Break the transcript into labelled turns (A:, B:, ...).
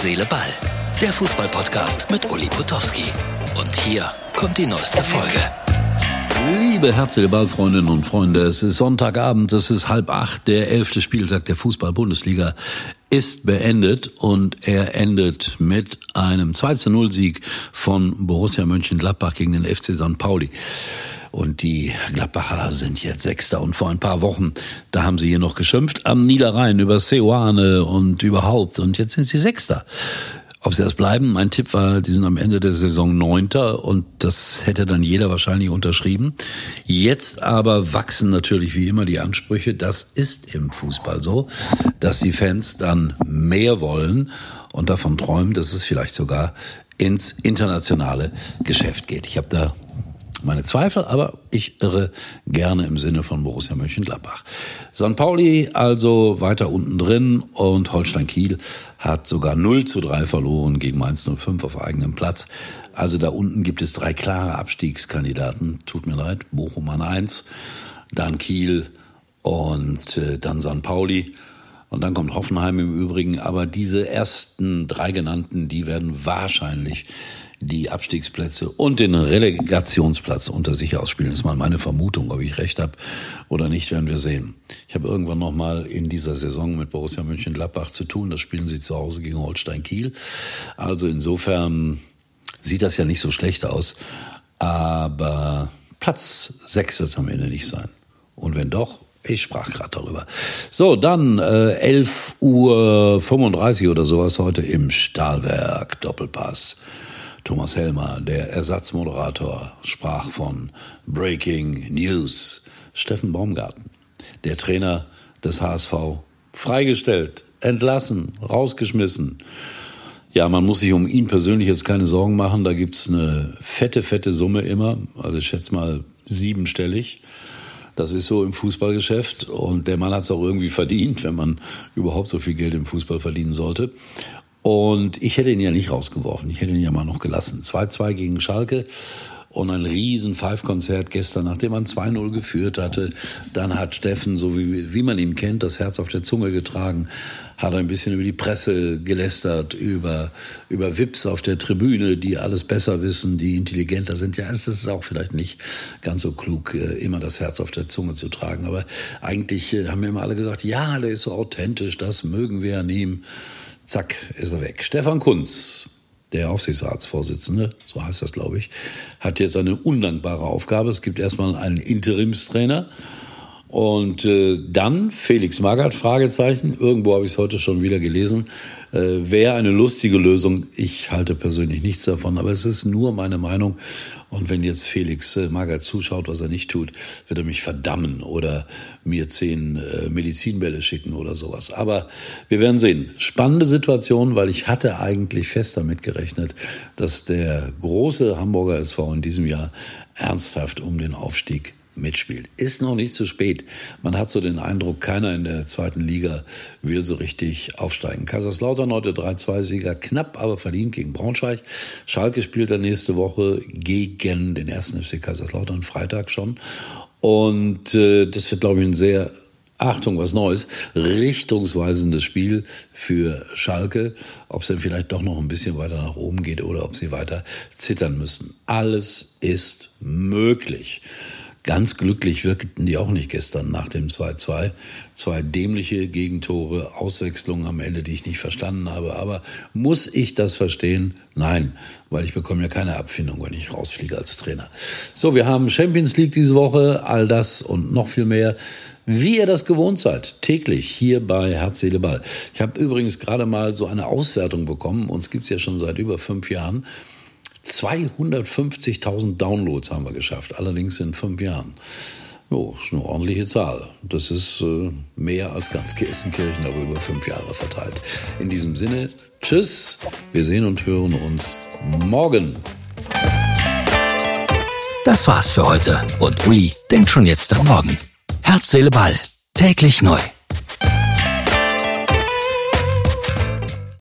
A: Seele, Ball. Der Fußball-Podcast mit Uli Potowski. Und hier kommt die neueste Folge.
B: Liebe Herz, Seele, Ball, Freundinnen und Freunde, es ist Sonntagabend, es ist 7:30, der 11. Spieltag der Fußball-Bundesliga ist beendet und er endet mit einem 2:0-Sieg von Borussia Mönchengladbach gegen den FC St. Pauli. Und die Gladbacher sind jetzt Sechster und vor ein paar Wochen, da haben sie hier noch geschimpft am Niederrhein über Seoane und überhaupt und jetzt sind sie Sechster. Ob sie das bleiben, mein Tipp war, die sind am Ende der Saison Neunter und das hätte dann jeder wahrscheinlich unterschrieben. Jetzt aber wachsen natürlich wie immer die Ansprüche. Das ist im Fußball so, dass die Fans dann mehr wollen und davon träumen, dass es vielleicht sogar ins internationale Geschäft geht. Ich habe da meine Zweifel, aber ich irre gerne im Sinne von Borussia Mönchengladbach. St. Pauli also weiter unten drin und Holstein Kiel hat sogar 0:3 verloren gegen Mainz 05 auf eigenem Platz. Also da unten gibt es 3 klare Abstiegskandidaten. Tut mir leid, Bochum an 1, dann Kiel und dann St. Pauli. Und dann kommt Hoffenheim im Übrigen. Aber diese ersten 3 genannten, die werden wahrscheinlich die Abstiegsplätze und den Relegationsplatz unter sich ausspielen. Das ist mal meine Vermutung. Ob ich recht habe oder nicht, werden wir sehen. Ich habe irgendwann noch mal in dieser Saison mit Borussia Mönchengladbach zu tun. Das spielen sie zu Hause gegen Holstein Kiel. Also insofern sieht das ja nicht so schlecht aus. Aber Platz 6 wird es am Ende nicht sein. Und wenn doch, ich sprach gerade darüber. So, dann 11:35 oder sowas heute im Stahlwerk Doppelpass. Thomas Helmer, der Ersatzmoderator, sprach von Breaking News. Steffen Baumgarten, der Trainer des HSV, freigestellt, entlassen, rausgeschmissen. Ja, man muss sich um ihn persönlich jetzt keine Sorgen machen. Da gibt's eine fette Summe immer. Also ich schätze mal 7-stellig. Das ist so im Fußballgeschäft und der Mann hat es auch irgendwie verdient, wenn man überhaupt so viel Geld im Fußball verdienen sollte. Und ich hätte ihn ja nicht rausgeworfen, ich hätte ihn ja mal noch gelassen. 2:2 gegen Schalke und ein riesen Five-Konzert gestern, nachdem man 2:0 geführt hatte. Dann hat Steffen, so wie man ihn kennt, das Herz auf der Zunge getragen, hat ein bisschen über die Presse gelästert, über Vips auf der Tribüne, die alles besser wissen, die intelligenter sind. Ja, es ist auch vielleicht nicht ganz so klug, immer das Herz auf der Zunge zu tragen. Aber eigentlich haben mir immer alle gesagt, ja, der ist so authentisch, das mögen wir an ihm. Zack, ist er weg. Stefan Kuntz, der Aufsichtsratsvorsitzende, so heißt das, glaube ich, hat jetzt eine undankbare Aufgabe. Es gibt erstmal einen Interimstrainer und dann Felix Magath, Fragezeichen. Irgendwo habe ich es heute schon wieder gelesen. Wäre eine lustige Lösung. Ich halte persönlich nichts davon, aber es ist nur meine Meinung. Und wenn jetzt Felix Magath zuschaut, was er nicht tut, wird er mich verdammen oder mir 10 Medizinbälle schicken oder sowas. Aber wir werden sehen. Spannende Situation, weil ich hatte eigentlich fest damit gerechnet, dass der große Hamburger SV in diesem Jahr ernsthaft um den Aufstieg mitspielt. Ist noch nicht zu spät. Man hat so den Eindruck, keiner in der zweiten Liga will so richtig aufsteigen. Kaiserslautern heute 3:2-Sieger, knapp aber verdient gegen Braunschweig. Schalke spielt dann nächste Woche gegen den 1. FC Kaiserslautern, Freitag schon. Und das wird, glaube ich, ein sehr, Achtung, was Neues, richtungsweisendes Spiel für Schalke. Ob es denn vielleicht doch noch ein bisschen weiter nach oben geht oder ob sie weiter zittern müssen. Alles ist möglich. Ganz glücklich wirkten die auch nicht gestern nach dem 2:2. 2 dämliche Gegentore, Auswechslungen am Ende, die ich nicht verstanden habe. Aber muss ich das verstehen? Nein, weil ich bekomme ja keine Abfindung, wenn ich rausfliege als Trainer. So, wir haben Champions League diese Woche, all das und noch viel mehr. Wie ihr das gewohnt seid, täglich hier bei Herz, Seele, Ball. Ich habe übrigens gerade mal so eine Auswertung bekommen. Uns gibt's ja schon seit über 5 Jahren. 250.000 Downloads haben wir geschafft, allerdings in 5 Jahren. Jo, ist eine ordentliche Zahl. Das ist mehr als ganz Gelsenkirchen, aber über 5 Jahre verteilt. In diesem Sinne, tschüss, wir sehen und hören uns morgen.
A: Das war's für heute und Uli denkt schon jetzt an morgen. Herz, Seele, Ball. Täglich neu.